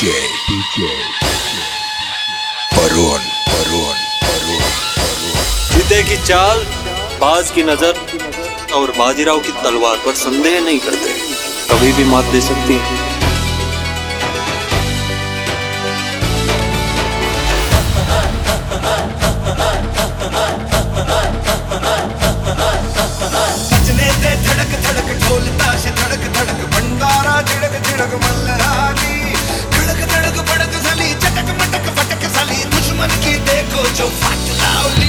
DJ Varun Varun Varun जीते की चाल, बाज की नजर और बाजीराव की तलवार पर संदेह नहीं करते, कभी भी मात दे सकती है। धड़क धड़क ढोल ताश धड़क धड़क भंडारा झिड़क झिड़क मल्हारी धड़क धड़क भड़क साली चटक मटक फटक साली दुश्मन की देखो जो फाट लावली।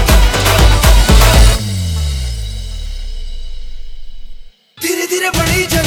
धीरे धीरे बढ़ी